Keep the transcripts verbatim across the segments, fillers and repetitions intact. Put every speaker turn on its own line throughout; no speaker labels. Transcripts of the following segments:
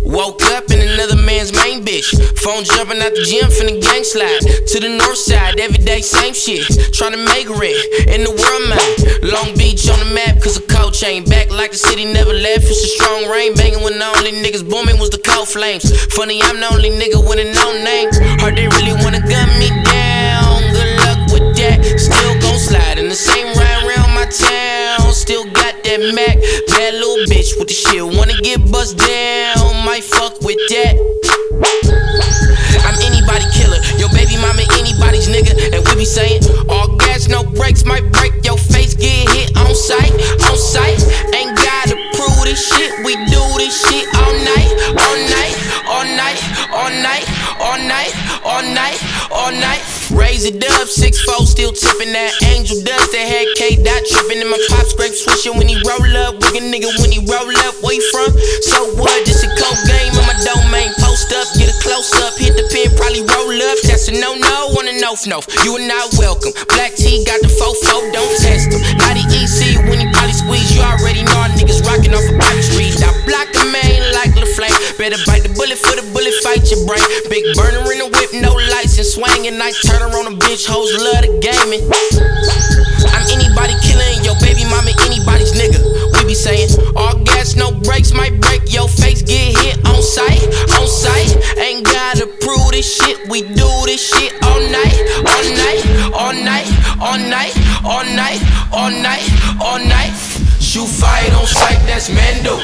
Woke up in another man's main bitch. Phone jumping out the gym, finna gang slide to the north side, everyday same shit. Tryna make it in the world, man. Long Beach on the map, cause a cold chain. Back like the city never left, it's a strong rain. Banging when the only niggas booming was the cold flames. Funny, I'm the only nigga with a no name. Heard they really wanna gun me down. Good luck with that, still gon' slide in the same ride around my town. Still got that Mac, bad little bitch with the shit. Wanna get bust down, might fuck with that. I'm anybody killer, your baby mama anybody's nigga. And we be saying, all gas, no brakes, might break your face, get hit on sight, on sight. Ain't gotta prove this shit, we do this shit all night, all night, all night, all night, all night, all night, all night. Raise it up, six four still tipping that angel dust. That had K dot tripping in my pop scrape swishing when he roll up. Wicked nigga when he roll up, where you from? So what? This a cold game on my domain. Post up, get a close up, hit the pin, probably roll up. That's a no no on a no no. You are not welcome. Black T got the fofo, don't test him. Not the E C when he probably squeeze. You already know our niggas rocking off of Bobby Street. I block the main like LaFlame. Better bite the bullet for the bullet, fight your brain. Big burner in the whip, no license, swinging night. Turn on a bitch, hoes love the gaming. I'm anybody killing your baby mama, anybody's nigga. We be saying, all gas, no brakes, might break your face, get hit on sight, on sight. Ain't gotta prove this shit, we do this shit all night, all night, all night, all night, all night, all night, all night. Shoot fight on sight, that's Mando.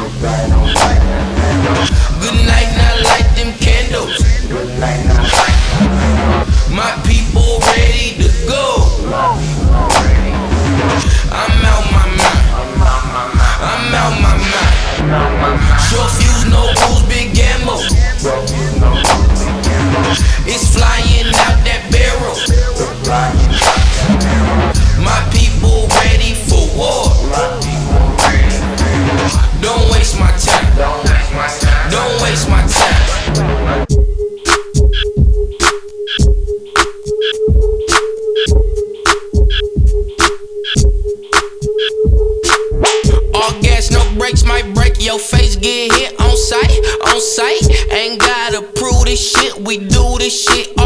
Good night, not light them candles. My people ready to go. I'm out my mind. I'm out my mind. Short fuse, no rules, big ammo. It's flying out that barrel. My people ready for war. Don't waste my time. Don't waste my time. All gas, no brakes, might break your face, get hit on sight, on sight. Ain't gotta prove this shit, we do this shit